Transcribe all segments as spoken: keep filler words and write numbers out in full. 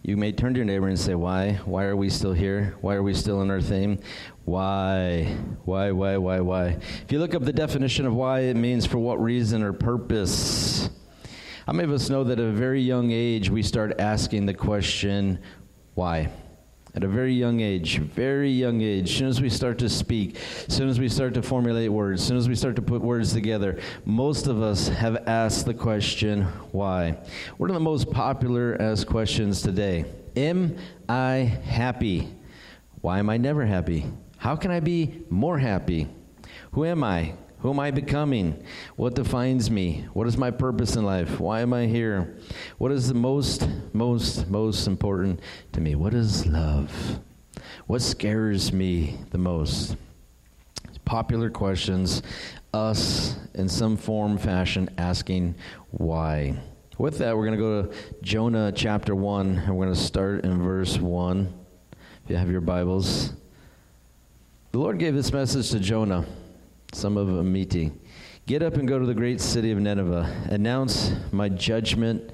You may turn to your neighbor and say, why? Why are we still here? Why are we still in our theme? Why? Why, why, why, why? If you look up the definition of why, it means for what reason or purpose. How many of us know that at a very young age, we start asking the question, why? At a very young age, very young age, as soon as we start to speak, as soon as we start to formulate words, as soon as we start to put words together, most of us have asked the question, why? One of the most popular asked questions today, am I happy? Why am I never happy? How can I be more happy? Who am I? Who am I becoming? What defines me? What is my purpose in life? Why am I here? What is the most, most, most important to me? What is love? What scares me the most? Popular questions, us in some form, fashion, asking why. With that, we're going to go to Jonah chapter one, and we're going to start in verse one. If you have your Bibles. The Lord gave this message to Jonah. Some of a meeting. Get up and go to the great city of Nineveh. Announce my judgment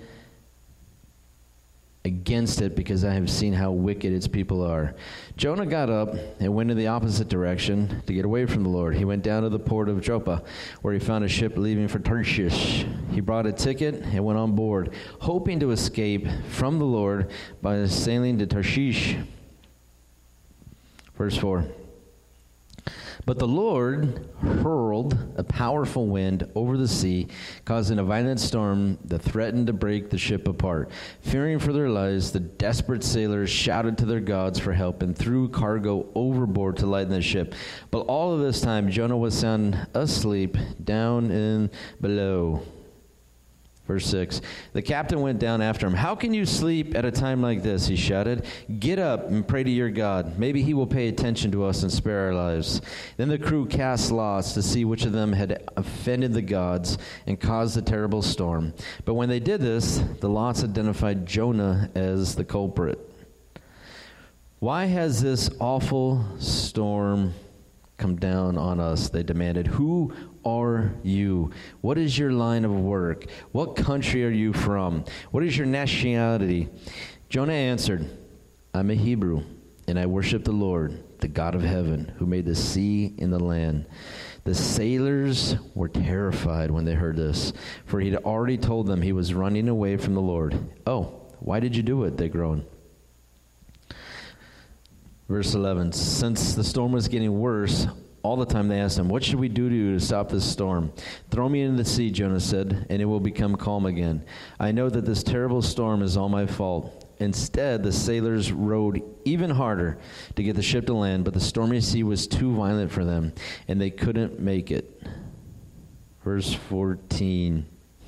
against it because I have seen how wicked its people are. Jonah got up and went in the opposite direction to get away from the Lord. He went down to the port of Joppa where he found a ship leaving for Tarshish. He bought a ticket and went on board, hoping to escape from the Lord by sailing to Tarshish. Verse four. But the Lord hurled a powerful wind over the sea, causing a violent storm that threatened to break the ship apart. Fearing for their lives, the desperate sailors shouted to their gods for help and threw cargo overboard to lighten the ship. But all of this time, Jonah was sound asleep down in below. Verse six, the captain went down after him. How can you sleep at a time like this? He shouted. Get up and pray to your God. Maybe he will pay attention to us and spare our lives. Then the crew cast lots to see which of them had offended the gods and caused the terrible storm. But when they did this, the lots identified Jonah as the culprit. Why has this awful storm come down on us? They demanded. Who are you? What is your line of work? What country are you from? What is your nationality? Jonah answered, I'm a Hebrew, and I worship the Lord, the God of heaven, who made the sea and the land. The sailors were terrified when they heard this, for he had already told them he was running away from the Lord. Oh, why did you do it? They groaned. Verse eleven, since the storm was getting worse, all the time they asked him, what should we do to you to stop this storm? Throw me into the sea, Jonah said, and it will become calm again. I know that this terrible storm is all my fault. Instead, the sailors rowed even harder to get the ship to land, but the stormy sea was too violent for them, and they couldn't make it. Verse fourteen.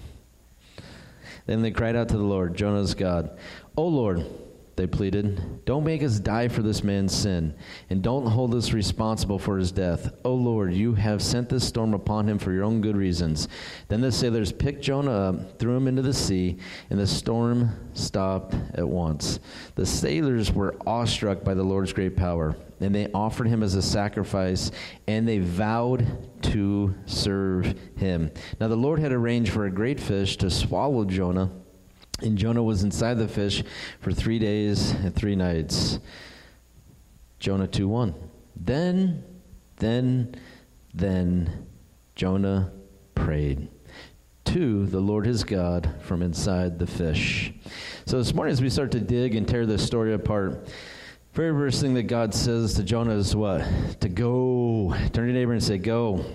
Then they cried out to the Lord, Jonah's God, O Lord, they pleaded, don't make us die for this man's sin, and don't hold us responsible for his death. O Lord, you have sent this storm upon him for your own good reasons. Then the sailors picked Jonah up, threw him into the sea, and the storm stopped at once. The sailors were awestruck by the Lord's great power, and they offered him as a sacrifice, and they vowed to serve him. Now the Lord had arranged for a great fish to swallow Jonah, and Jonah was inside the fish for three days and three nights. Jonah two one. Then, then, then Jonah prayed to the Lord his God from inside the fish. So this morning as we start to dig and tear this story apart, very first thing that God says to Jonah is what? To go. Turn to your neighbor and say, go.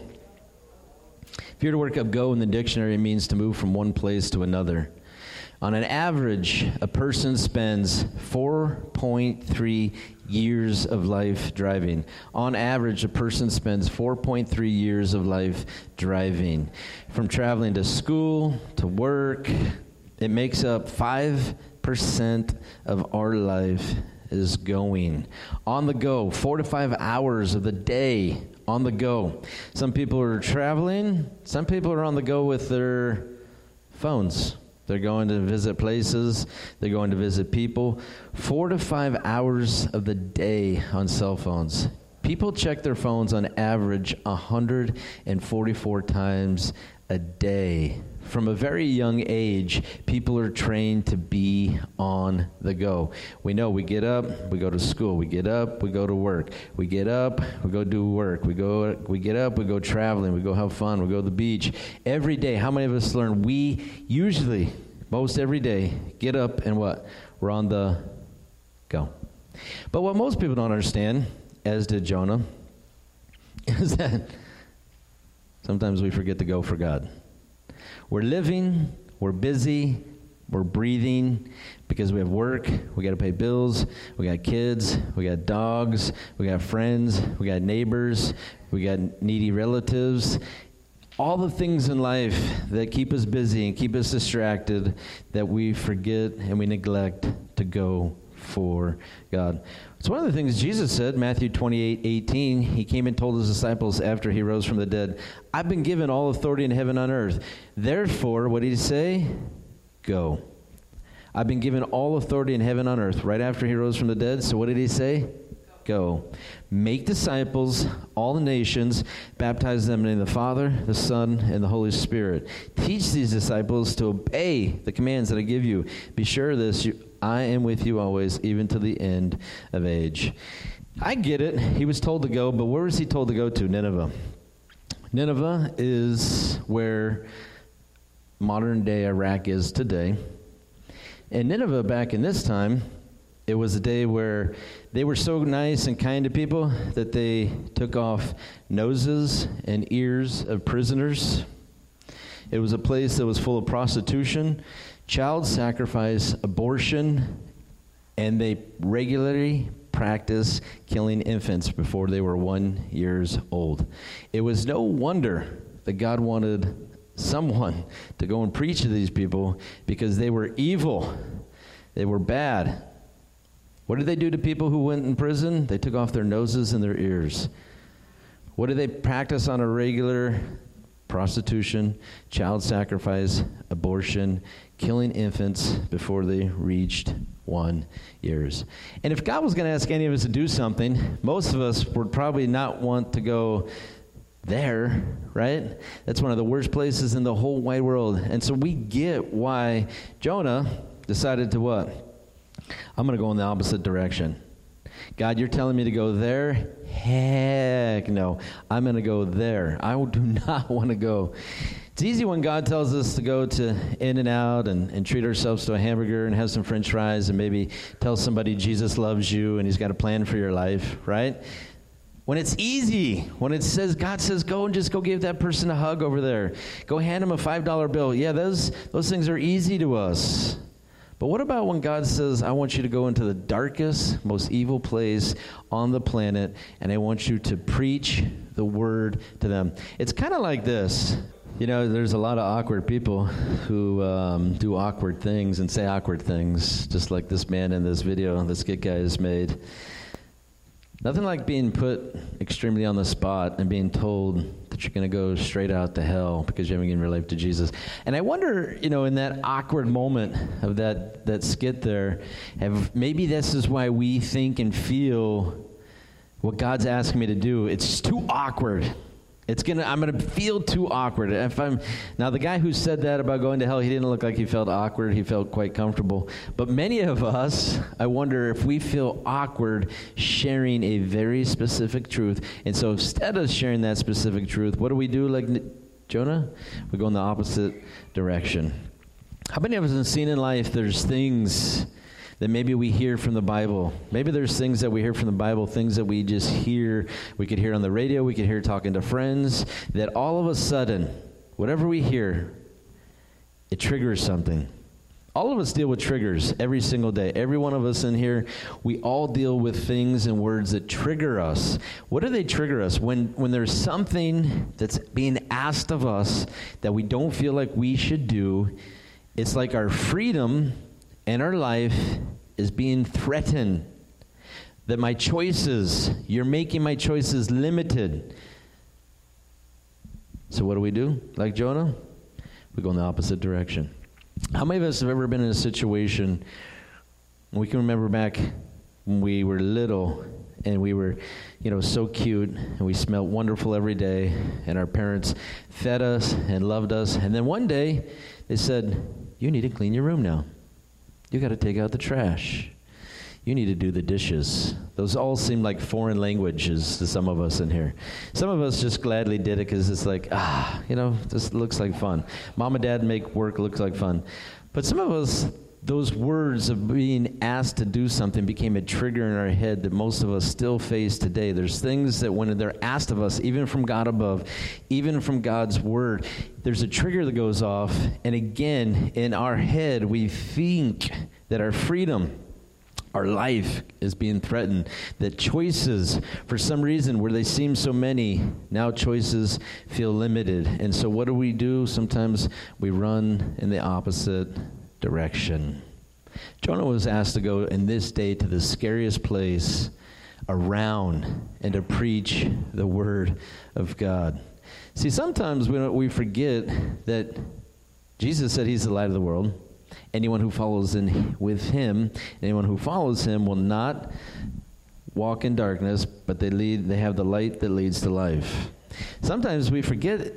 If you were to work up go in the dictionary, it means to move from one place to another. On an average, a person spends four point three years of life driving. On average, a person spends four point three years of life driving. From traveling to school, to work, it makes up five percent of our life is going. On the go, four to five hours of the day on the go. Some people are traveling. Some people are on the go with their phones. They're going to visit places. They're going to visit people. Four to five hours of the day on cell phones. People check their phones on average one hundred forty-four times a day. From a very young age, people are trained to be on the go. We know we get up, we go to school. We get up, we go to work. We get up, we go do work. We go. We get up, we go traveling. We go have fun. We go to the beach. Every day, how many of us learn? We usually, most every day, get up and what? We're on the go. But what most people don't understand, as did Jonah, is that sometimes we forget to go for God. We're living, we're busy, we're breathing because we have work, we got to pay bills, we got kids, we got dogs, we got friends, we got neighbors, we got needy relatives. All the things in life that keep us busy and keep us distracted that we forget and we neglect to go for God. It's one of the things Jesus said, Matthew twenty-eight eighteen. He came and told his disciples after he rose from the dead, I've been given all authority in heaven and on earth. Therefore, what did he say? Go. I've been given all authority in heaven and on earth. Right after he rose from the dead. So what did he say? Go. Make disciples, all the nations, baptize them in the name of the Father, the Son, and the Holy Spirit. Teach these disciples to obey the commands that I give you. Be sure of this, you, I am with you always, even to the end of age. I get it. He was told to go, but where was he told to go to? Nineveh. Nineveh is where modern-day Iraq is today. And Nineveh, back in this time, it was a day where they were so nice and kind to people that they took off noses and ears of prisoners. It was a place that was full of prostitution, child sacrifice, abortion, and they regularly practiced killing infants before they were one years old. It was no wonder that God wanted someone to go and preach to these people because they were evil. They were bad. What did they do to people who went in prison? They took off their noses and their ears. What did they practice on a regular? Prostitution, child sacrifice, abortion, killing infants before they reached one years. And if God was going to ask any of us to do something, most of us would probably not want to go there, right? That's one of the worst places in the whole wide world. And so we get why Jonah decided to what? I'm going to go in the opposite direction. God, you're telling me to go there? Heck no. I'm going to go there. I do not want to go. It's easy when God tells us to go to In-N-Out and, and treat ourselves to a hamburger and have some french fries and maybe tell somebody Jesus loves you and he's got a plan for your life, right? When it's easy, when it says, God says, go and just go give that person a hug over there. Go hand him a five dollar bill. Yeah, those those things are easy to us. But what about when God says, I want you to go into the darkest, most evil place on the planet, and I want you to preach the word to them? It's kind of like this. You know, there's a lot of awkward people who um, do awkward things and say awkward things, just like this man in this video this Skit Guy has made. Nothing like being put extremely on the spot and being told that you're going to go straight out to hell because you haven't given your life to Jesus. And I wonder, you know, in that awkward moment of that, that skit there, have, maybe this is why we think and feel what God's asking me to do. It's too awkward. It's gonna. I'm gonna feel too awkward. If I'm now the guy who said that about going to hell, he didn't look like he felt awkward. He felt quite comfortable. But many of us, I wonder if we feel awkward sharing a very specific truth. And so instead of sharing that specific truth, what do we do? Like Jonah, we go in the opposite direction. How many of us have seen in life? There's things that maybe we hear from the Bible. Maybe there's things that we hear from the Bible, things that we just hear. We could hear on the radio, we could hear talking to friends, that all of a sudden, whatever we hear, it triggers something. All of us deal with triggers every single day. Every one of us in here, we all deal with things and words that trigger us. What do they trigger us? When, when there's something that's being asked of us that we don't feel like we should do, it's like our freedom and our life is being threatened. That my choices, you're making my choices limited. So what do we do? Like Jonah? We go in the opposite direction. How many of us have ever been in a situation, we can remember back when we were little and we were, you know, so cute and we smelled wonderful every day and our parents fed us and loved us. And then one day they said, you need to clean your room now. You got to take out the trash. You need to do the dishes. Those all seem like foreign languages to some of us in here. Some of us just gladly did it because it's like, ah, you know, this looks like fun. Mom and dad make work look like fun. But some of us, those words of being asked to do something became a trigger in our head that most of us still face today. There's things that when they're asked of us, even from God above, even from God's word, there's a trigger that goes off. And again, in our head, we think that our freedom, our life is being threatened, that choices, for some reason, where they seem so many, now choices feel limited. And so what do we do? Sometimes we run in the opposite direction. Jonah was asked to go in this day to the scariest place around and to preach the word of God. See, sometimes we, we forget that Jesus said he's the light of the world. Anyone who follows in with him, anyone who follows him will not walk in darkness, but they lead. They have the light that leads to life. Sometimes we forget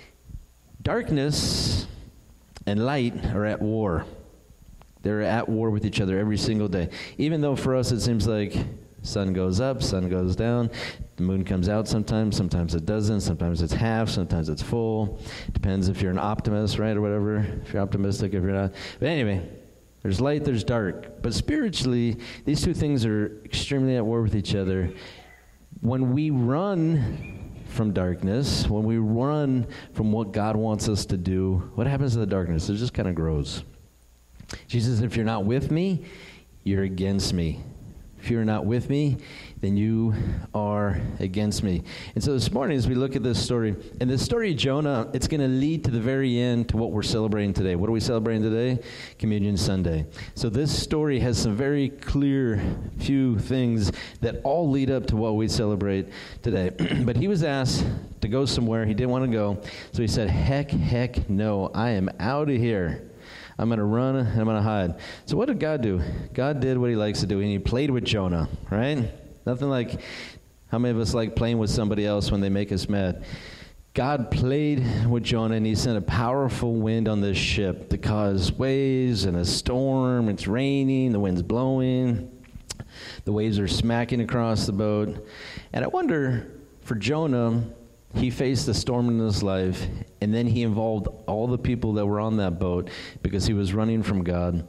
darkness and light are at war. They're at war with each other every single day. Even though for us it seems like sun goes up, sun goes down, the moon comes out sometimes, sometimes it doesn't, sometimes it's half, sometimes it's full. Depends if you're an optimist, right, or whatever, if you're optimistic, if you're not. But anyway, there's light, there's dark. But spiritually, these two things are extremely at war with each other. When we run from darkness, when we run from what God wants us to do, what happens to the darkness? It just kind of grows. Jesus said, if you're not with me, you're against me. If you're not with me, then you are against me. And so this morning, as we look at this story, and the story of Jonah, it's going to lead to the very end to what we're celebrating today. What are we celebrating today? Communion Sunday. So this story has some very clear few things that all lead up to what we celebrate today. But he was asked to go somewhere. He didn't want to go. So he said, heck, heck, no, I am out of here. I'm going to run and I'm going to hide. So what did God do? God did what he likes to do, and he played with Jonah, right? Nothing like how many of us like playing with somebody else when they make us mad. God played with Jonah, and he sent a powerful wind on this ship to cause waves and a storm. It's raining, the wind's blowing, the waves are smacking across the boat. And I wonder, for Jonah, he faced a storm in his life, and then he involved all the people that were on that boat because he was running from God.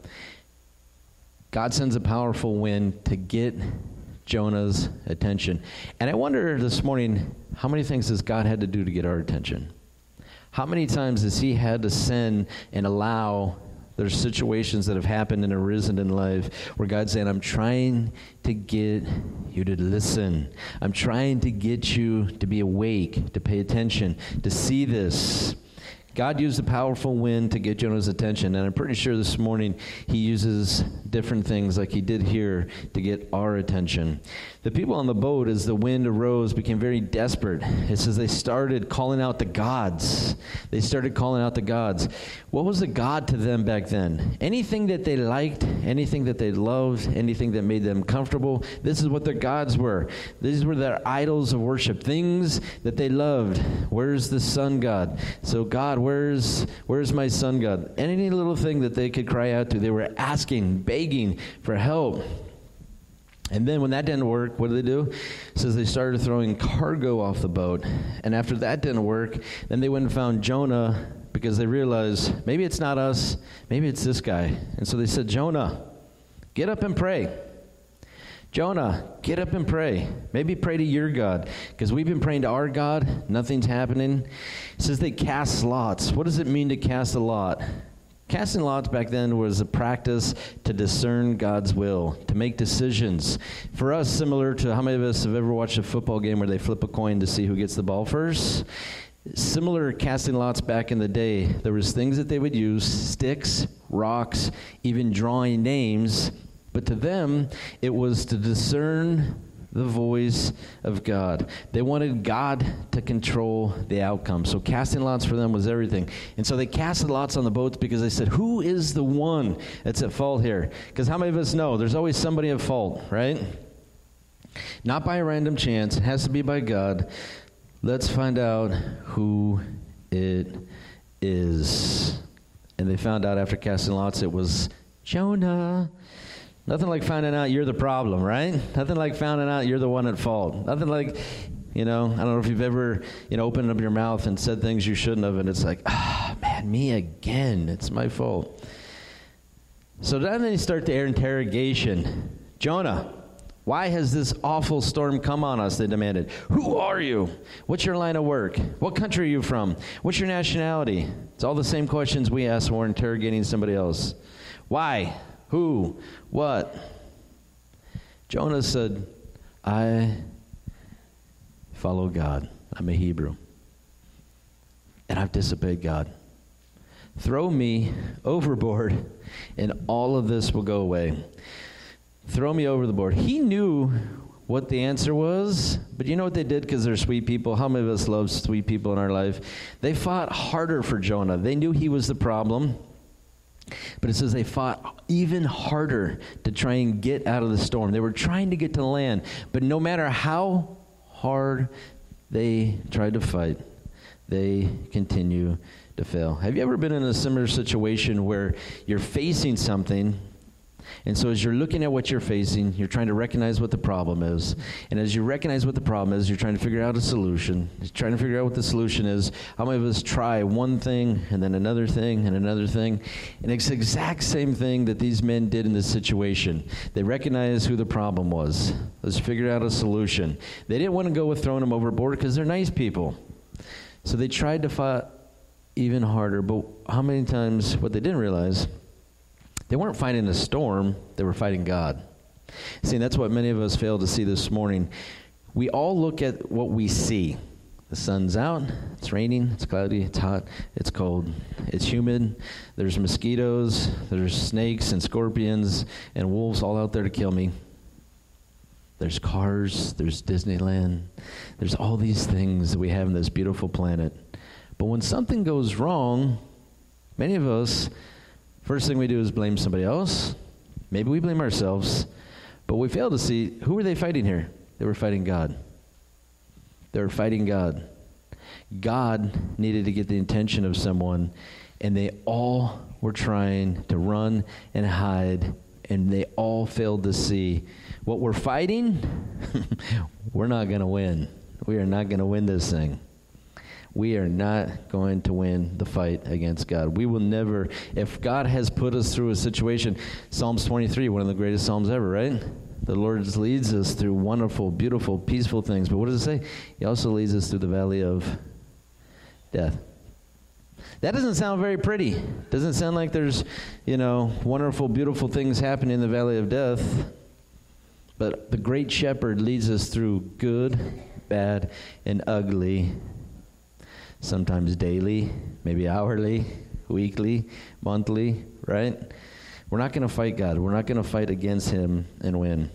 God sends a powerful wind to get Jonah's attention. And I wonder this morning, how many things has God had to do to get our attention? How many times has he had to send and allow there's situations that have happened and arisen in life where God's saying, I'm trying to get you to listen. I'm trying to get you to be awake, to pay attention, to see this. God used a powerful wind to get Jonah's attention, and I'm pretty sure this morning he uses different things like he did here to get our attention. The people on the boat, as the wind arose, became very desperate. It says they started calling out the gods. They started calling out the gods. What was a god to them back then? Anything that they liked, anything that they loved, anything that made them comfortable, this is what their gods were. These were their idols of worship, things that they loved. Where's the sun god? So God, where's where's my sun god? Any little thing that they could cry out to, they were asking, begging for help. And then when that didn't work, what did they do? It says they started throwing cargo off the boat. And after that didn't work, then they went and found Jonah because they realized maybe it's not us, maybe it's this guy. And so they said, Jonah, get up and pray. Jonah, get up and pray. Maybe pray to your God, because we've been praying to our God. Nothing's happening. It says they cast lots. What does it mean to cast a lot? Casting lots back then was a practice to discern God's will, to make decisions. For us, similar to how many of us have ever watched a football game where they flip a coin to see who gets the ball first? Similar casting lots back in the day, there was things that they would use, sticks, rocks, even drawing names. But to them, it was to discern the voice of God. They wanted God to control the outcome. So casting lots for them was everything. And so they casted lots on the boats because they said, who is the one that's at fault here? Because how many of us know there's always somebody at fault, right? Not by a random chance. It has to be by God. Let's find out who it is. And they found out after casting lots it was Jonah. Nothing like finding out you're the problem, right? Nothing like finding out you're the one at fault. Nothing like, you know, I don't know if you've ever, you know, opened up your mouth and said things you shouldn't have, and it's like, ah, man, me again. It's my fault. So then they start the interrogation. Jonah, why has this awful storm come on us? They demanded. Who are you? What's your line of work? What country are you from? What's your nationality? It's all the same questions we ask when we're interrogating somebody else. Why? Who? What? Jonah said, I follow God. I'm a Hebrew. And I've disobeyed God. Throw me overboard, and all of this will go away. Throw me over the board. He knew what the answer was, but you know what they did because they're sweet people? How many of us love sweet people in our life? They fought harder for Jonah. They knew he was the problem. But it says they fought even harder to try and get out of the storm. They were trying to get to land. But no matter how hard they tried to fight, they continue to fail. Have you ever been in a similar situation where you're facing something, and so as you're looking at what you're facing, you're trying to recognize what the problem is. And as you recognize what the problem is, you're trying to figure out a solution. You're trying to figure out what the solution is. How many of us try one thing and then another thing and another thing? And it's the exact same thing that these men did in this situation. They recognized who the problem was. Let's figure out a solution. They didn't want to go with throwing them overboard because they're nice people. So they tried to fight even harder. But how many times, what they didn't realize, they weren't fighting a storm, they were fighting God. See, that's what many of us fail to see this morning. We all look at what we see. The sun's out, it's raining, it's cloudy, it's hot, it's cold, it's humid, there's mosquitoes, there's snakes and scorpions and wolves all out there to kill me. There's cars, there's Disneyland, there's all these things that we have in this beautiful planet. But when something goes wrong, many of us, first thing we do is blame somebody else. Maybe we blame ourselves. But we fail to see, who were they fighting here? They were fighting God. They were fighting God. God needed to get the attention of someone, and they all were trying to run and hide, and they all failed to see what we're fighting. We're not going to win. We are not going to win this thing. We are not going to win the fight against God. We will never, if God has put us through a situation, Psalms twenty-three, one of the greatest Psalms ever, right? The Lord leads us through wonderful, beautiful, peaceful things. But what does it say? He also leads us through the valley of death. That doesn't sound very pretty. Doesn't sound like there's, you know, wonderful, beautiful things happening in the valley of death. But the great shepherd leads us through good, bad, and ugly, sometimes daily, maybe hourly, weekly, monthly, right? We're not going to fight God. We're not going to fight against him and win.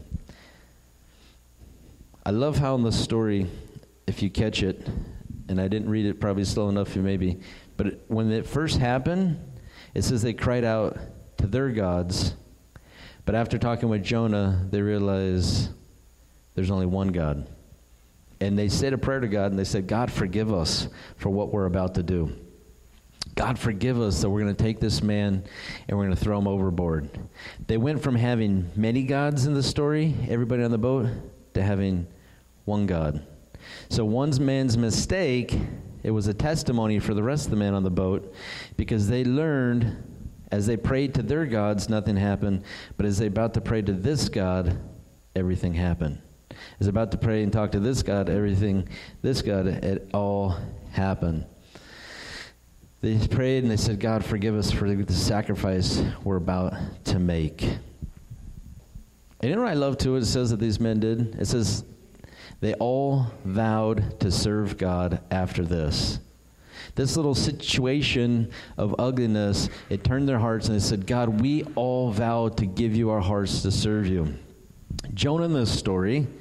I love how in the story, if you catch it, and I didn't read it probably slow enough, maybe, but it, when it first happened, it says they cried out to their gods, but after talking with Jonah, they realized there's only one God. And they said a prayer to God, and they said, God, forgive us for what we're about to do. God, forgive us that we're going to take this man and we're going to throw him overboard. They went from having many gods in the story, everybody on the boat, to having one God. So one man's mistake, it was a testimony for the rest of the men on the boat, because they learned as they prayed to their gods, nothing happened. But as they about to pray to this God, everything happened. As about to pray and talk to this God, everything, this God, it all happened. They prayed and they said, God, forgive us for the sacrifice we're about to make. And you know what I love too? It says that these men did. It says they all vowed to serve God after this. This little situation of ugliness, it turned their hearts and they said, God, we all vowed to give you our hearts to serve you. Jonah in this story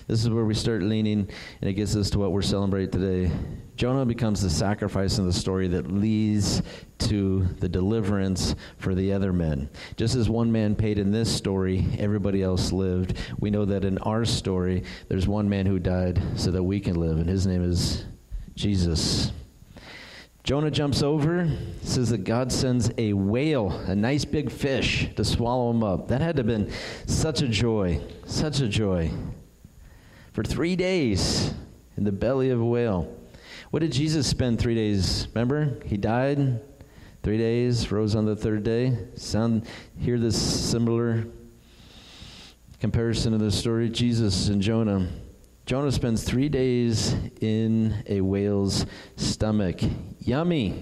This is where we start leaning, and it gets us to what we're celebrating today. Jonah becomes the sacrifice in the story that leads to the deliverance for the other men. Just as one man paid in this story, everybody else lived. We know that in our story, there's one man who died so that we can live, and his name is Jesus. Jonah jumps over, says that God sends a whale, a nice big fish, to swallow him up. That had to have been such a joy, such a joy. For three days in the belly of a whale. What did Jesus spend three days? Remember? He died, three days, rose on the third day. Sound, hear this similar comparison of the story? Jesus and Jonah. Jonah spends three days in a whale's stomach. Yummy.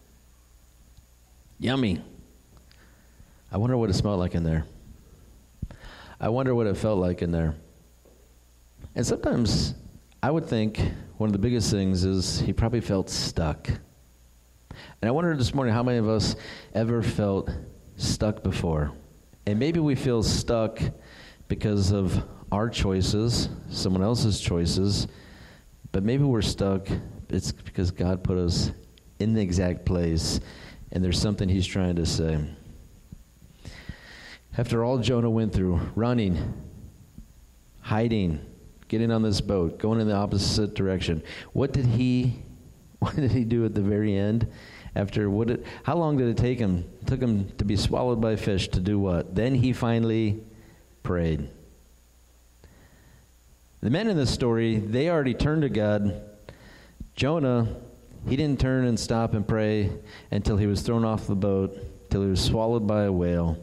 Yummy. I wonder what it smelled like in there. I wonder what it felt like in there. And sometimes I would think one of the biggest things is he probably felt stuck. And I wonder this morning how many of us ever felt stuck before. And maybe we feel stuck because of our choices, someone else's choices, but maybe we're stuck, it's because God put us in the exact place, and there's something he's trying to say. After all Jonah went through, running, hiding, getting on this boat, going in the opposite direction, what did he, what did he do at the very end? After what? Did, how long did it take him? It took him to be swallowed by a fish to do what? Then he finally prayed. The men in this story, they already turned to God. Jonah, he didn't turn and stop and pray until he was thrown off the boat, till he was swallowed by a whale.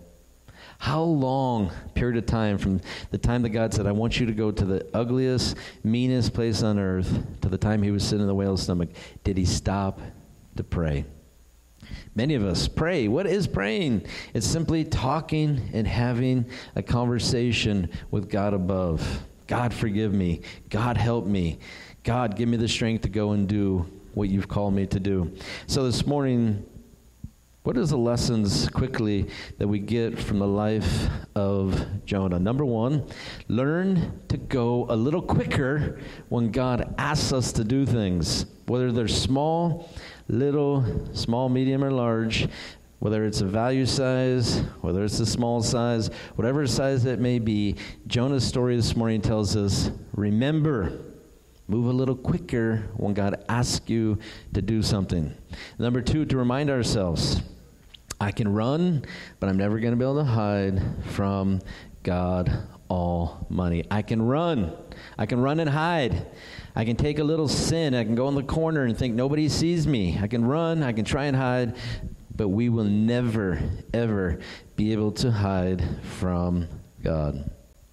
How long period of time from the time that God said, I want you to go to the ugliest, meanest place on earth, to the time he was sitting in the whale's stomach, did he stop to pray? Many of us pray. What is praying? It's simply talking and having a conversation with God above. God, forgive me. God, help me. God, give me the strength to go and do what you've called me to do. So this morning, what are the lessons quickly that we get from the life of Jonah? Number one, learn to go a little quicker when God asks us to do things, whether they're small, little, small, medium, or large. Whether it's a value size, whether it's a small size, whatever size it may be, Jonah's story this morning tells us, remember, move a little quicker when God asks you to do something. Number two, to remind ourselves, I can run, but I'm never going to be able to hide from God Almighty. I can run. I can run and hide. I can take a little sin. I can go in the corner and think nobody sees me. I can run. I can try and hide. But we will never, ever be able to hide from God.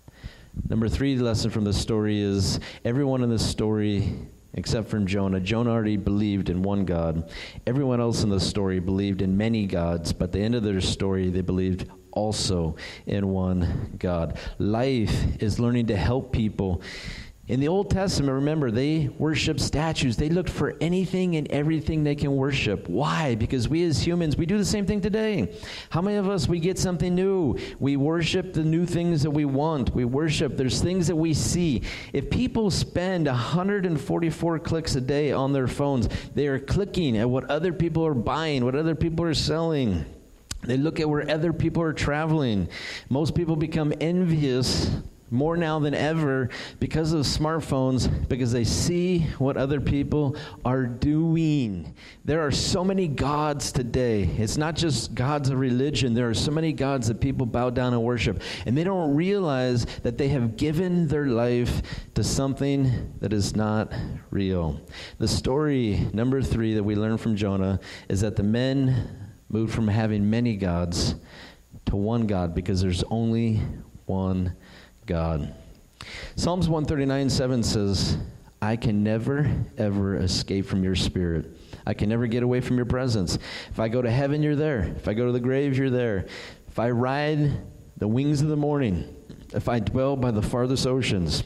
Number three lesson from this story is everyone in this story, except from Jonah, Jonah already believed in one God. Everyone else in the story believed in many gods, but at the end of their story, they believed also in one God. Life is learning to help people. In the Old Testament, remember, they worshiped statues. They looked for anything and everything they can worship. Why? Because we as humans, we do the same thing today. How many of us, we get something new? We worship the new things that we want. We worship, there's things that we see. If people spend one hundred forty-four clicks a day on their phones, they are clicking at what other people are buying, what other people are selling. They look at where other people are traveling. Most people become envious more now than ever because of smartphones, because they see what other people are doing. There are so many gods today. It's not just gods of religion. There are so many gods that people bow down and worship, and they don't realize that they have given their life to something that is not real. The story, number three, that we learn from Jonah is that the men moved from having many gods to one God because there's only one God. Psalms one thirty-nine seven says, I can never, ever escape from your spirit. I can never get away from your presence. If I go to heaven, you're there. If I go to the grave, you're there. If I ride the wings of the morning, if I dwell by the farthest oceans,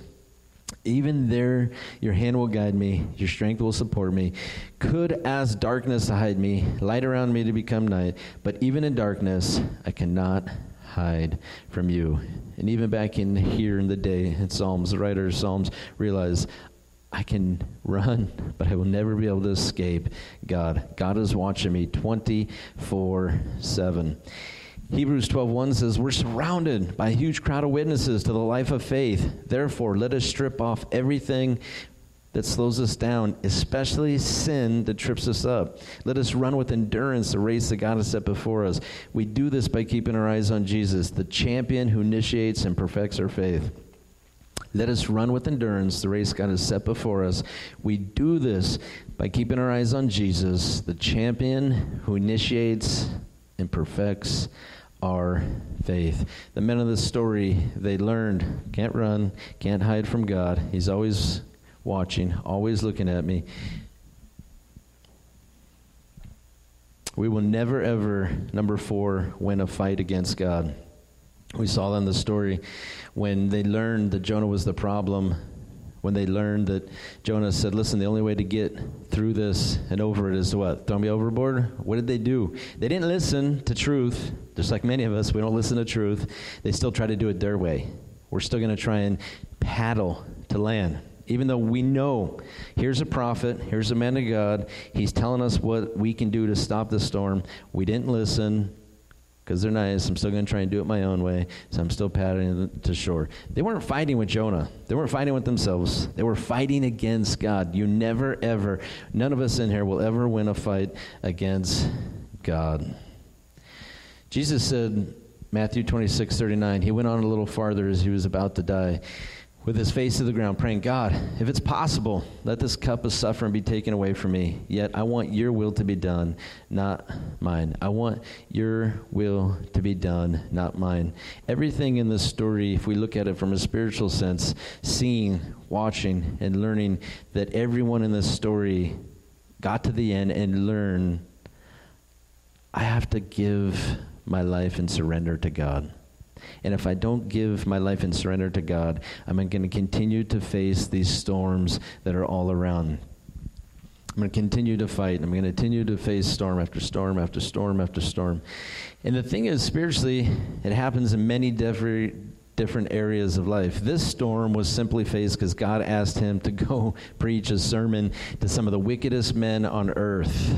even there your hand will guide me, your strength will support me. Could ask darkness to hide me, light around me to become night, but even in darkness I cannot hide from you. And even back in here in the day in Psalms, the writer of Psalms realized, I can run, but I will never be able to escape God. God is watching me twenty-four seven. Hebrews twelve one says, we're surrounded by a huge crowd of witnesses to the life of faith. Therefore, let us strip off everything that slows us down, especially sin that trips us up. Let us run with endurance the race that God has set before us. We do this by keeping our eyes on Jesus, the champion who initiates and perfects our faith. Let us run with endurance the race God has set before us. We do this by keeping our eyes on Jesus, the champion who initiates and perfects our faith. The men of this story, they learned, can't run, can't hide from God. He's always watching, always looking at me. We will never, ever, number four, win a fight against God. We saw in the story when they learned that Jonah was the problem, when they learned that Jonah said, listen, the only way to get through this and over it is what? Throw me overboard? What did they do? They didn't listen to truth, just like many of us. We don't listen to truth. They still try to do it their way. We're still going to try and paddle to land. Even though we know, here's a prophet, here's a man of God, he's telling us what we can do to stop the storm. We didn't listen because they're nice. I'm still going to try and do it my own way, so I'm still paddling to shore. They weren't fighting with Jonah. They weren't fighting with themselves. They were fighting against God. You never, ever, none of us in here will ever win a fight against God. Jesus said, Matthew twenty-six thirty-nine, he went on a little farther as he was about to die, with his face to the ground, praying, God, if it's possible, let this cup of suffering be taken away from me. Yet I want your will to be done, not mine. I want your will to be done, not mine. Everything in this story, if we look at it from a spiritual sense, seeing, watching, and learning that everyone in this story got to the end and learned, I have to give my life and surrender to God. And if I don't give my life and surrender to God, I'm going to continue to face these storms that are all around. I'm going to continue to fight. I'm going to continue to face storm after storm after storm after storm. And the thing is, spiritually, it happens in many different different areas of life. This storm was simply faced because God asked him to go preach a sermon to some of the wickedest men on earth.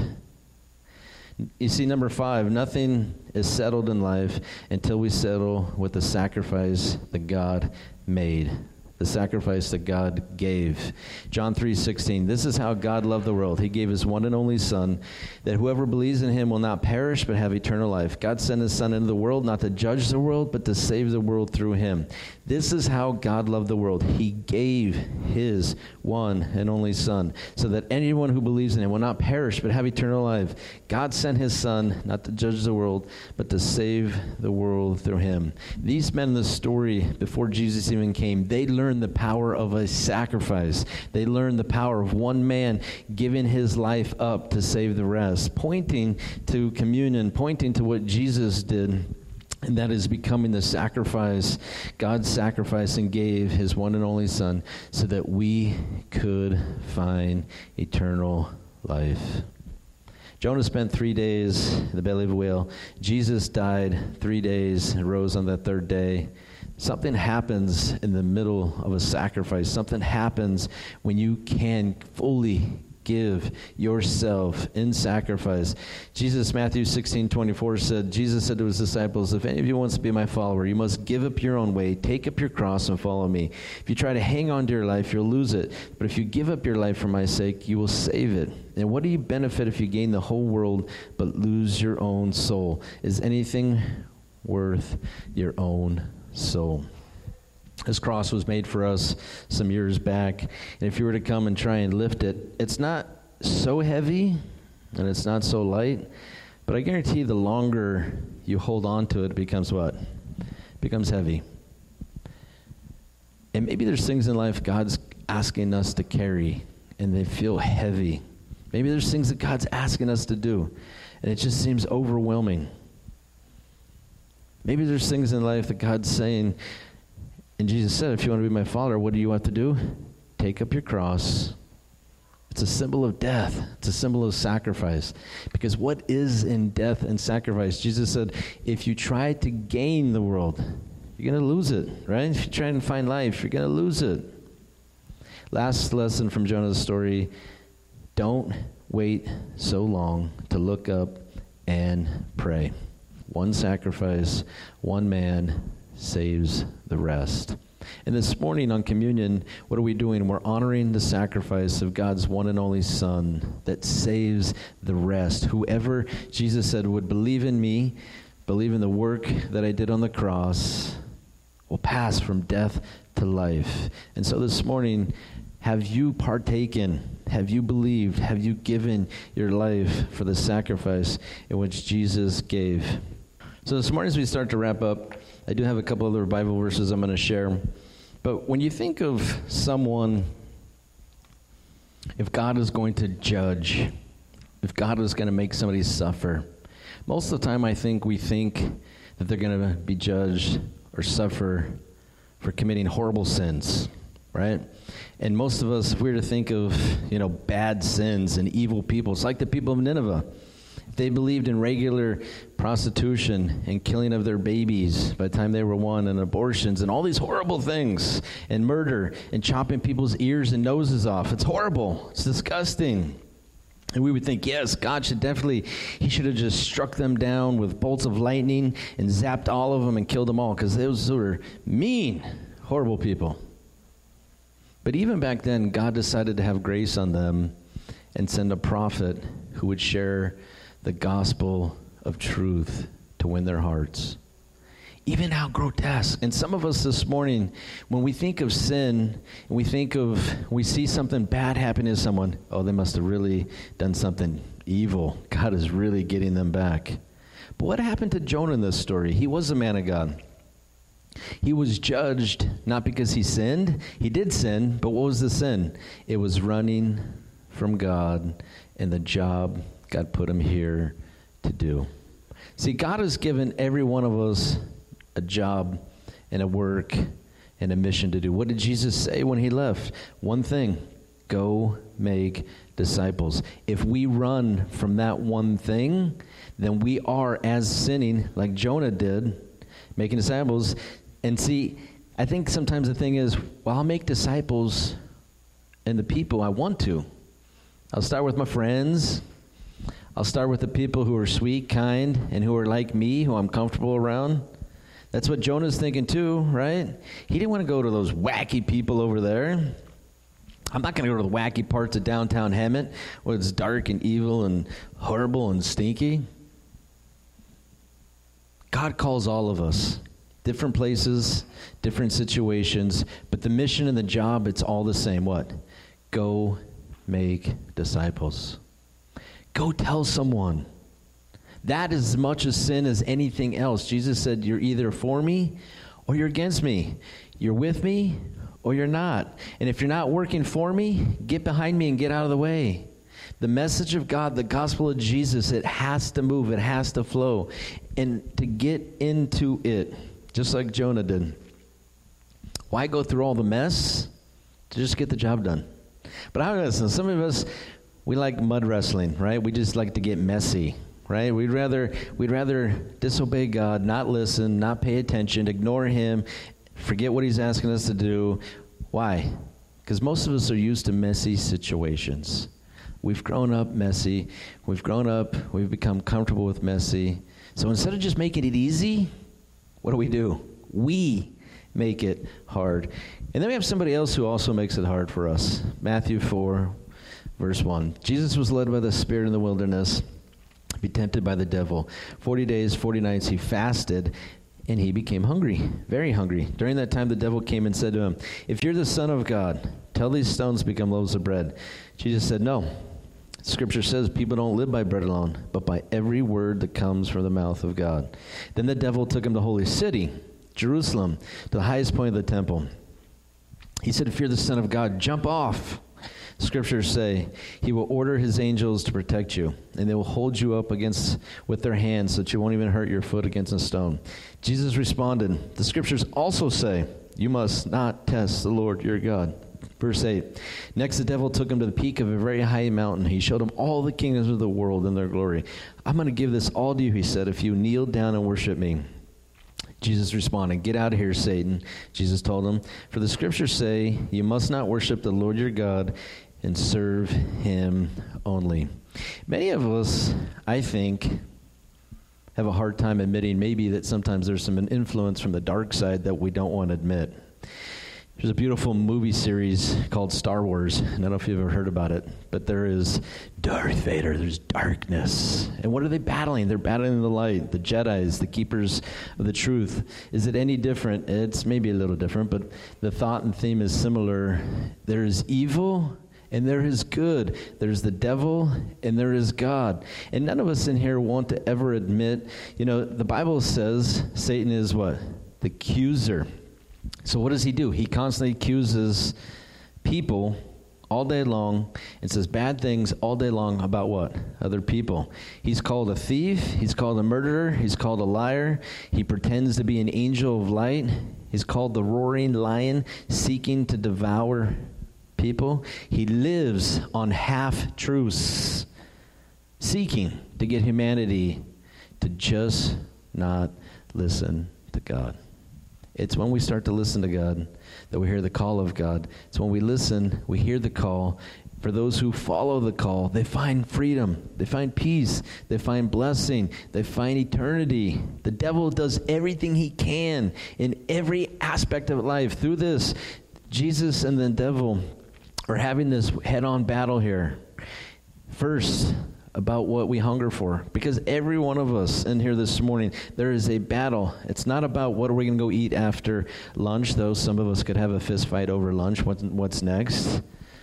You see, number five, nothing is settled in life until we settle with the sacrifice that God made, the sacrifice that God gave. John three sixteen, this is how God loved the world. He gave his one and only Son, that whoever believes in him will not perish but have eternal life. God sent his Son into the world not to judge the world, but to save the world through him. This is how God loved the world. He gave his one and only Son, so that anyone who believes in him will not perish but have eternal life. God sent his Son not to judge the world, but to save the world through him. These men in the story, before Jesus even came, they learned the power of a sacrifice. They learned the power of one man giving his life up to save the rest, pointing to communion, pointing to what Jesus did. And that is becoming the sacrifice. God sacrificed and gave his one and only Son so that we could find eternal life. Jonah spent three days in the belly of a whale. Jesus died three days and rose on that third day. Something happens in the middle of a sacrifice. Something happens when you can fully give yourself in sacrifice. Jesus, Matthew sixteen twenty-four said, Jesus said to his disciples, if any of you wants to be my follower, you must give up your own way, take up your cross and follow me. If you try to hang on to your life, you'll lose it. But if you give up your life for my sake, you will save it. And what do you benefit if you gain the whole world but lose your own soul? Is anything worth your own soul? This cross was made for us some years back, and if you were to come and try and lift it, it's not so heavy, and it's not so light, but I guarantee you the longer you hold on to it, it becomes what? It becomes heavy. And maybe there's things in life God's asking us to carry, and they feel heavy. Maybe there's things that God's asking us to do, and it just seems overwhelming. Maybe there's things in life that God's saying, and Jesus said, if you want to be my follower, what do you have to do? Take up your cross It's a symbol of death. It's a symbol of sacrifice. Because what is in death and sacrifice? Jesus said, if you try to gain the world, you're going to lose it, right? If you try and find life, you're going to lose it. Last lesson from Jonah's story, don't wait so long to look up and pray. One sacrifice, one man saves the rest. And this morning on communion, what are we doing? We're honoring the sacrifice of God's one and only Son that saves the rest. Whoever, Jesus said, would believe in me, believe in the work that I did on the cross, will pass from death to life. And so this morning, have you partaken? Have you believed? Have you given your life for the sacrifice in which Jesus gave? So this morning as we start to wrap up, I do have a couple other Bible verses I'm going to share. But when you think of someone, if God is going to judge, if God is going to make somebody suffer, most of the time I think we think that they're going to be judged or suffer for committing horrible sins, right? And most of us, if we were to think of, you know, bad sins and evil people, it's like the people of Nineveh. They believed in regular prostitution and killing of their babies by the time they were one, and abortions and all these horrible things, and murder and chopping people's ears and noses off. It's horrible. It's disgusting. And we would think, yes, God should definitely, he should have just struck them down with bolts of lightning and zapped all of them and killed them all, because those were mean, horrible people. But even back then, God decided to have grace on them and send a prophet who would share the gospel of truth to win their hearts. Even how grotesque. And some of us this morning, when we think of sin, and we think of, we see something bad happen to someone, oh, they must have really done something evil. God is really getting them back. But what happened to Jonah in this story? He was a man of God. He was judged not because he sinned. He did sin, but what was the sin? It was running from God and the job God put him here to do. See, God has given every one of us a job and a work and a mission to do. What did Jesus say when he left? One thing, go make disciples. If we run from that one thing, then we are as sinning, like Jonah did, making disciples. And see, I think sometimes the thing is, well, I'll make disciples and the people I want to. I'll start with my friends. I'll start with the people who are sweet, kind, and who are like me, who I'm comfortable around. That's what Jonah's thinking too, right? He didn't want to go to those wacky people over there. I'm not going to go to the wacky parts of downtown Hemet where it's dark and evil and horrible and stinky. God calls all of us. Different places, different situations, but the mission and the job, it's all the same. What? Go make disciples. Go tell someone. That is as much a sin as anything else. Jesus said, you're either for me or you're against me. You're with me or you're not. And if you're not working for me, get behind me and get out of the way. The message of God, the gospel of Jesus, it has to move. It has to flow. And to get into it, just like Jonah did. Why go through all the mess? To just get the job done. But I don't know, some of us, we like mud wrestling, right? We just like to get messy, right? We'd rather we'd rather disobey God, not listen, not pay attention, ignore him, forget what he's asking us to do. Why? Because most of us are used to messy situations. We've grown up messy. We've grown up, we've become comfortable with messy. So instead of just making it easy, what do we do? We make it hard. And then we have somebody else who also makes it hard for us. Matthew four, verse one. Jesus was led by the Spirit in the wilderness, be tempted by the devil. Forty days, forty nights he fasted, and he became hungry, very hungry. During that time the devil came and said to him, if you're the Son of God, tell these stones to become loaves of bread. Jesus said, no. Scripture says people don't live by bread alone, but by every word that comes from the mouth of God. Then the devil took him to the holy city, Jerusalem, to the highest point of the temple. He said, if you're the Son of God, jump off. Scriptures say he will order his angels to protect you, and they will hold you up against with their hands so that you won't even hurt your foot against a stone. Jesus responded, the Scriptures also say you must not test the Lord your God. Verse eight, next the devil took him to the peak of a very high mountain. He showed him all the kingdoms of the world and their glory. I'm going to give this all to you, he said, if you kneel down and worship me. Jesus responded, get out of here, Satan. Jesus told him, for the scriptures say, you must not worship the Lord your God and serve him only. Many of us, I think, have a hard time admitting maybe that sometimes there's some influence from the dark side that we don't want to admit. There's a beautiful movie series called Star Wars, and I don't know if you've ever heard about it, but there is Darth Vader, there's darkness. And what are they battling? They're battling the light, the Jedis, the keepers of the truth. Is it any different? It's maybe a little different, but the thought and theme is similar. There is evil and there is good. There's the devil and there is God. And none of us in here want to ever admit, you know, the Bible says Satan is what? The accuser. So what does he do? He constantly accuses people all day long and says bad things all day long about what? Other people. He's called a thief. He's called a murderer. He's called a liar. He pretends to be an angel of light. He's called the roaring lion, seeking to devour people. He lives on half-truths, seeking to get humanity to just not listen to God. It's when we start to listen to God that we hear the call of God. It's when we listen, we hear the call. For those who follow the call, they find freedom. They find peace. They find blessing. They find eternity. The devil does everything he can in every aspect of life. Through this, Jesus and the devil are having this head-on battle here. First, about what we hunger for. Because every one of us in here this morning, there is a battle. It's not about what are we going to go eat after lunch, though some of us could have a fist fight over lunch. What's, what's next?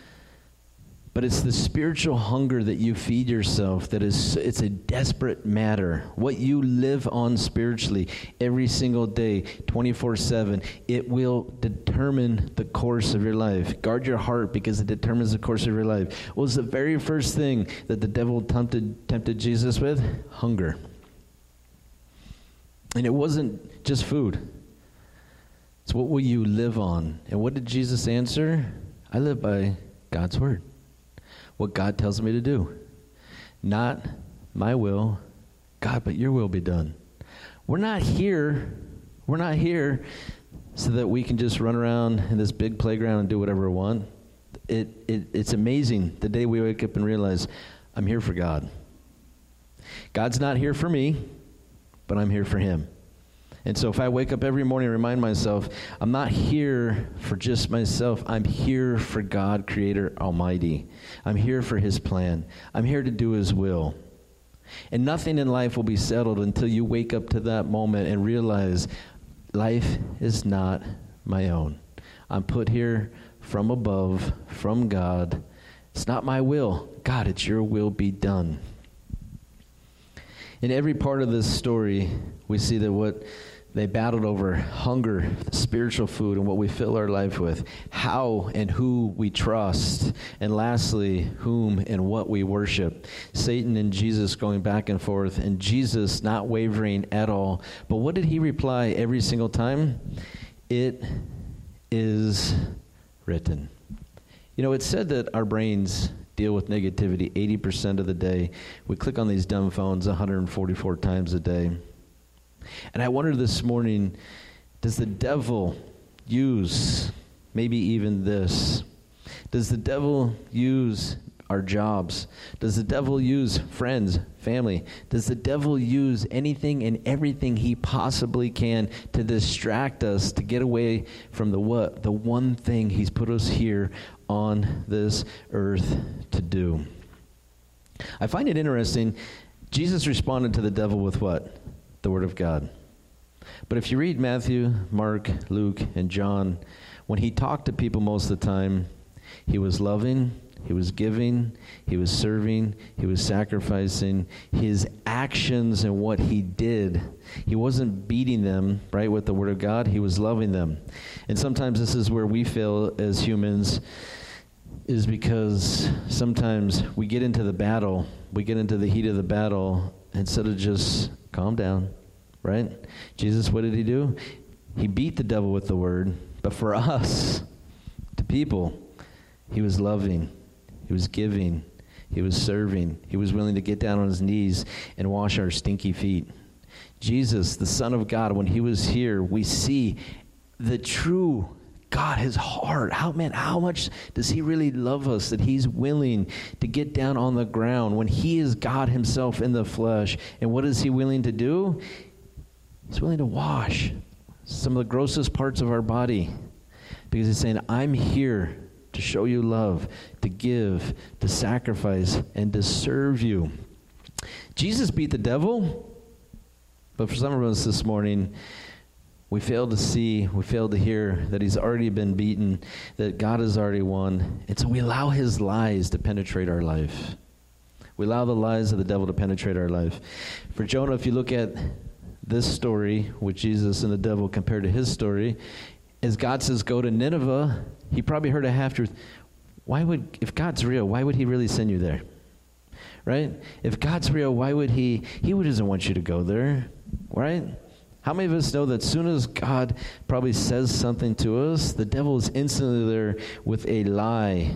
But it's the spiritual hunger that you feed yourself that is, it's a desperate matter. What you live on spiritually every single day, twenty-four seven, it will determine the course of your life. Guard your heart because it determines the course of your life. What was the very first thing that the devil tempted, tempted Jesus with? Hunger. And it wasn't just food. It's what will you live on? And what did Jesus answer? I live by God's word. What God tells me to do. Not my will, God, but your will be done. We're not here, we're not here so that we can just run around in this big playground and do whatever we want. It, it, it's amazing the day we wake up and realize, I'm here for God. God's not here for me, but I'm here for him. And so if I wake up every morning and remind myself, I'm not here for just myself. I'm here for God, Creator Almighty. I'm here for his plan. I'm here to do his will. And nothing in life will be settled until you wake up to that moment and realize life is not my own. I'm put here from above, from God. It's not my will. God, it's your will be done. In every part of this story, we see that what they battled over hunger, spiritual food, and what we fill our life with, how and who we trust, and lastly, whom and what we worship. Satan and Jesus going back and forth, and Jesus not wavering at all. But what did he reply every single time? It is written. You know, it's said that our brains deal with negativity eighty percent of the day. We click on these dumb phones one hundred forty-four times a day. And I wonder this morning, does the devil use maybe even this? Does the devil use our jobs? Does the devil use friends, family? Does the devil use anything and everything he possibly can to distract us, to get away from the what? The one thing he's put us here on this earth to do. I find it interesting. Jesus responded to the devil with what? The Word of God. But if you read Matthew, Mark, Luke, and John, when he talked to people most of the time, he was loving, he was giving, he was serving, he was sacrificing. His actions and what he did, he wasn't beating them, right, with the Word of God. He was loving them. And sometimes this is where we fail as humans, is because sometimes we get into the battle, we get into the heat of the battle, instead of just calm down, right? Jesus, what did he do? He beat the devil with the word. But for us, to people, He was loving. He was giving. He was serving. He was willing to get down on his knees and wash our stinky feet. Jesus, the Son of God, when he was here, we see the true God, his heart. How, man, how much does he really love us that he's willing to get down on the ground when he is God himself in the flesh? And what is he willing to do? He's willing to wash some of the grossest parts of our body, because he's saying, I'm here to show you love, to give, to sacrifice, and to serve you. Jesus beat the devil, but for some of us this morning, we fail to see, we fail to hear that he's already been beaten, that God has already won, and so we allow his lies to penetrate our life. We allow the lies of the devil to penetrate our life. For Jonah, if you look at this story with Jesus and the devil compared to his story, as God says, go to Nineveh, he probably heard a half-truth. Why would, if God's real, why would he really send you there? Right? If God's real, why would he, he doesn't want you to go there, right? How many of us know that as soon as God probably says something to us, the devil is instantly there with a lie?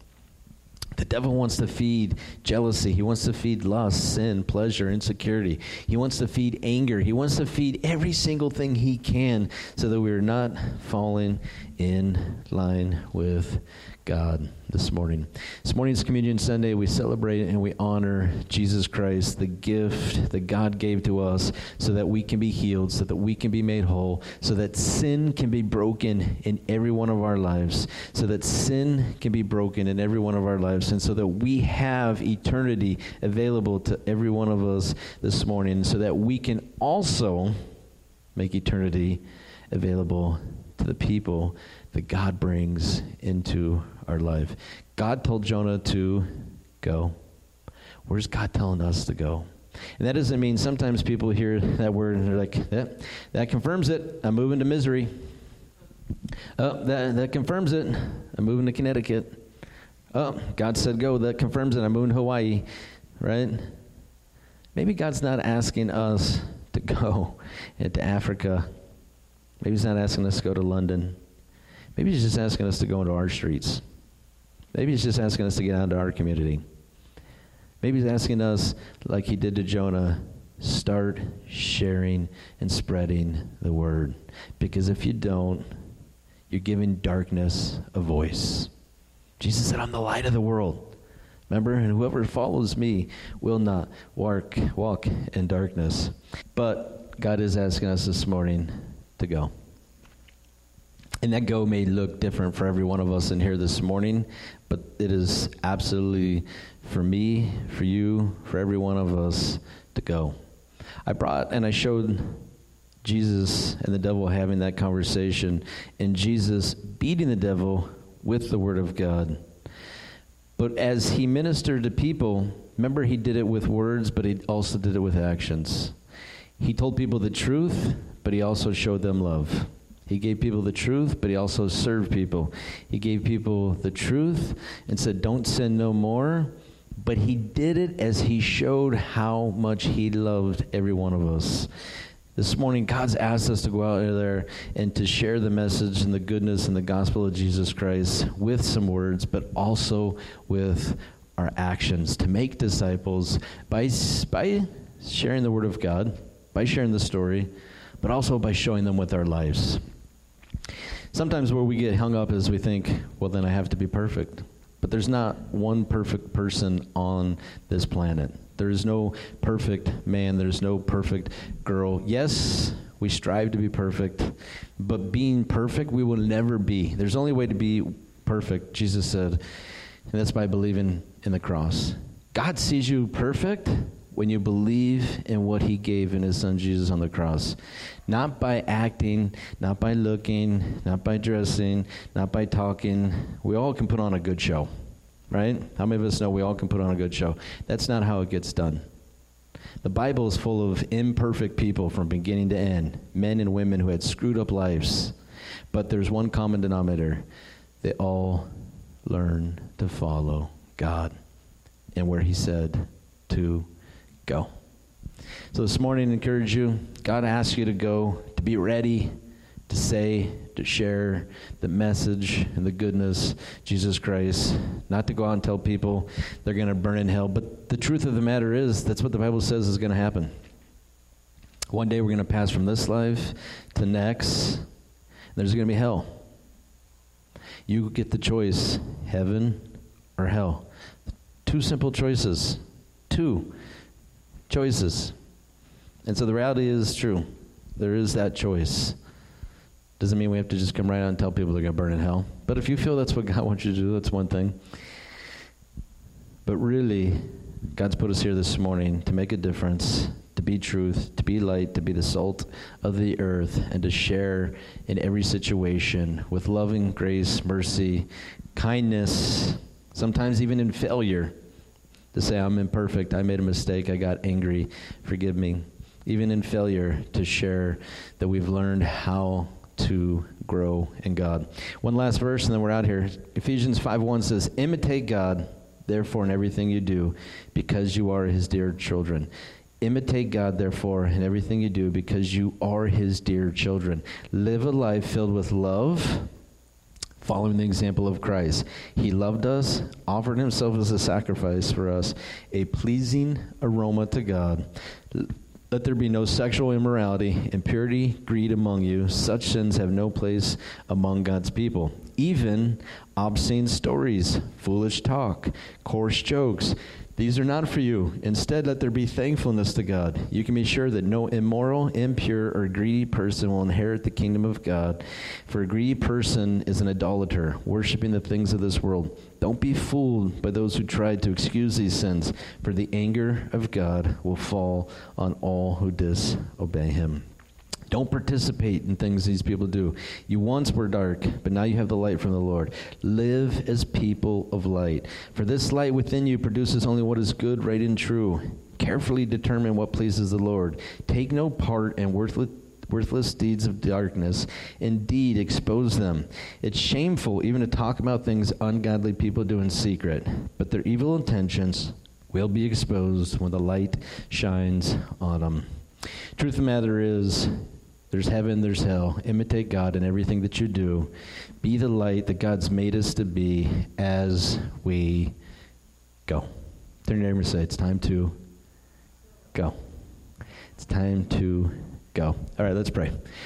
The devil wants to feed jealousy. He wants to feed lust, sin, pleasure, insecurity. He wants to feed anger. He wants to feed every single thing he can so that we're not falling in line with God this morning. This morning's Communion Sunday, we celebrate and we honor Jesus Christ, the gift that God gave to us so that we can be healed, so that we can be made whole, so that sin can be broken in every one of our lives, so that sin can be broken in every one of our lives, and so that we have eternity available to every one of us this morning, so that we can also make eternity available to the people that God brings into our life. God told Jonah to go. Where's God telling us to go? And that doesn't mean sometimes people hear that word and they're like, yeah, that confirms it. I'm moving to Missouri. Oh, that, that confirms it. I'm moving to Connecticut. Oh, God said go. That confirms it. I'm moving to Hawaii. Right? Maybe God's not asking us to go into Africa. Maybe he's not asking us to go to London. Maybe he's just asking us to go into our streets. Maybe he's just asking us to get out into our community. Maybe he's asking us, like he did to Jonah, start sharing and spreading the word. Because if you don't, you're giving darkness a voice. Jesus said, I'm the light of the world. Remember, and whoever follows me will not walk, walk in darkness. But God is asking us this morning to go. And that go may look different for every one of us in here this morning, but it is absolutely for me, for you, for every one of us to go. I brought and I showed Jesus and the devil having that conversation, and Jesus beating the devil with the word of God. But as he ministered to people, remember he did it with words, but he also did it with actions. He told people the truth, but he also showed them love. He gave people the truth, but he also served people. He gave people the truth and said, don't sin no more. But he did it as he showed how much he loved every one of us. This morning, God's asked us to go out there and to share the message and the goodness and the gospel of Jesus Christ with some words, but also with our actions, to make disciples by, by sharing the word of God, by sharing the story, but also by showing them with our lives. Sometimes where we get hung up is we think, well, then I have to be perfect. But there's not one perfect person on this planet. There is no perfect man. There's no perfect girl. Yes, we strive to be perfect, but being perfect, we will never be. There's only a way to be perfect, Jesus said, and that's by believing in the cross. God sees you perfect when you believe in what he gave in his son Jesus on the cross. Not by acting, not by looking, not by dressing, not by talking. We all can put on a good show, right? How many of us know we all can put on a good show? That's not how it gets done. The Bible is full of imperfect people from beginning to end, men and women who had screwed up lives. But there's one common denominator. They all learned to follow God and where he said to go. So this morning, I encourage you, God asks you to go, to be ready, to say, to share the message and the goodness of Jesus Christ, not to go out and tell people they're going to burn in hell. But the truth of the matter is, that's what the Bible says is going to happen. One day we're going to pass from this life to next. There's going to be hell. You get the choice, heaven or hell. Two simple choices. Two choices. And so the reality is true. There is that choice. Doesn't mean we have to just come right out and tell people they're going to burn in hell. But if you feel that's what God wants you to do, that's one thing. But really, God's put us here this morning to make a difference, to be truth, to be light, to be the salt of the earth, and to share in every situation with loving grace, mercy, kindness, sometimes even in failure, to say, I'm imperfect, I made a mistake, I got angry, forgive me. Even in failure, to share that we've learned how to grow in God. One last verse, and then we're out here. Ephesians five one says, imitate God, therefore, in everything you do, because you are his dear children. Imitate God, therefore, in everything you do, because you are his dear children. Live a life filled with love, following the example of Christ. He loved us, offered himself as a sacrifice for us, a pleasing aroma to God. Let there be no sexual immorality, impurity, greed among you. Such sins have no place among God's people. Even obscene stories, foolish talk, coarse jokes. These are not for you. Instead, let there be thankfulness to God. You can be sure that no immoral, impure, or greedy person will inherit the kingdom of God. For a greedy person is an idolater, worshiping the things of this world. Don't be fooled by those who try to excuse these sins, for the anger of God will fall on all who disobey him. Don't participate in things these people do. You once were dark, but now you have the light from the Lord. Live as people of light. For this light within you produces only what is good, right, and true. Carefully determine what pleases the Lord. Take no part in worthless worthless deeds of darkness. Indeed, expose them. It's shameful even to talk about things ungodly people do in secret, but their evil intentions will be exposed when the light shines on them. Truth of the matter is, there's heaven, there's hell. Imitate God in everything that you do. Be the light that God's made us to be as we go. Turn your neighbor and say, it's time to go. It's time to go. All right, let's pray.